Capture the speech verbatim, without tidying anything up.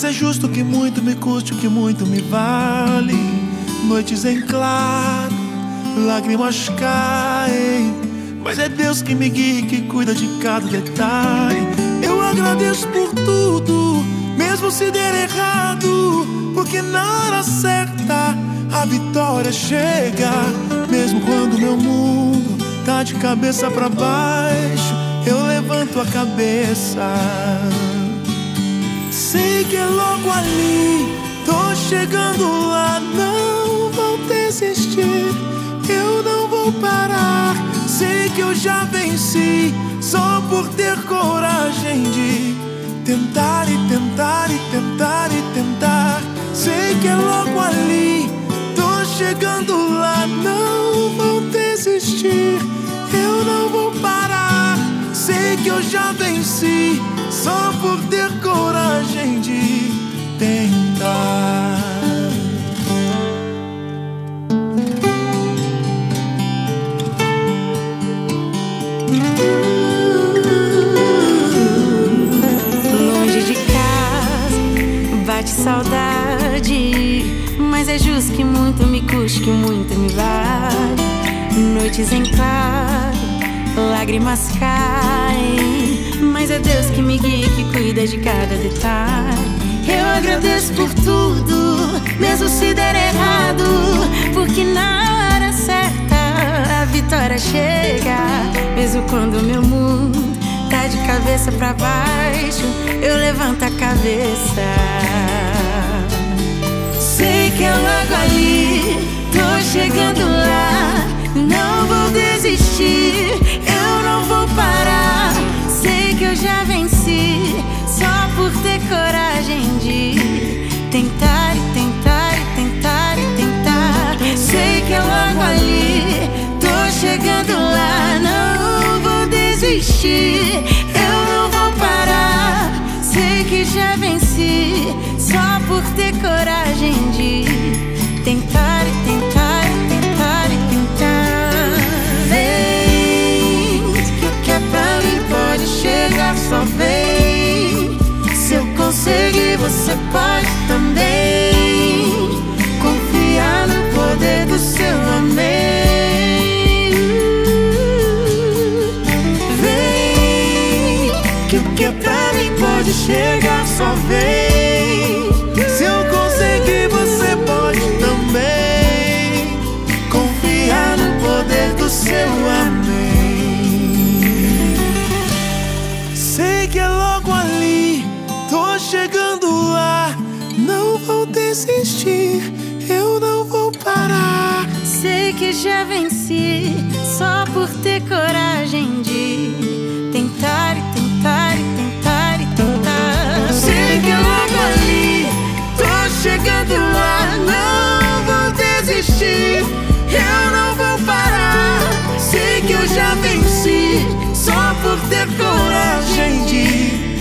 é justo que muito me custe, o que muito me vale. Noites em claro, lágrimas caem, mas é Deus que me guia e que cuida de cada detalhe. Eu agradeço por tudo, mesmo se der errado, porque na hora certa a vitória chega. Mesmo quando meu mundo tá de cabeça pra baixo, eu levanto a cabeça. Sei que é logo ali, tô chegando lá. Não vou desistir, eu não vou parar. Sei que eu já venci, só por ter coragem de tentar e tentar e tentar e tentar. Sei que é logo ali, tô chegando lá. Não vou desistir, eu não vou parar. Sei que eu já venci, só por ter coragem de tentar. Longe de casa, bate saudade, mas é justo que muito me custe, que muito me vale. Noites em claro, lágrimas caem, mas é Deus que me guia e que cuida de cada detalhe. Eu agradeço por tudo, mesmo se der errado, porque na hora certa a vitória chega. Mesmo quando meu mundo tá de cabeça pra baixo, eu levanto a cabeça. Sei que é logo ali, tô chegando lá. Não vou desistir, eu não vou parar. Sei que eu já venci, só por ter coragem de tentar e tentar e tentar e tentar. Sei que é logo ali, tô chegando lá. Não vou desistir, eu não vou parar. Sei que já venci, só por ter coragem de tentar e tentar e tentar e tentar. Vem, que o que é pra mim pode chegar, só vem. Se eu conseguir, você pode também. Confiar no poder do seu amém. Vem, que o que é pra mim pode chegar, só vem. Se eu conseguir, você pode também. Confiar no poder do seu amém. Sei que é logo ali, tô chegando lá. Não vou desistir, eu não vou parar. Sei que já venci, só por ter coragem de tentar e tentar e tentar e tentar. Sei que é logo ali, tô chegando lá. Não vou desistir, eu não vou parar. Sei que eu já venci, só por ter coragem de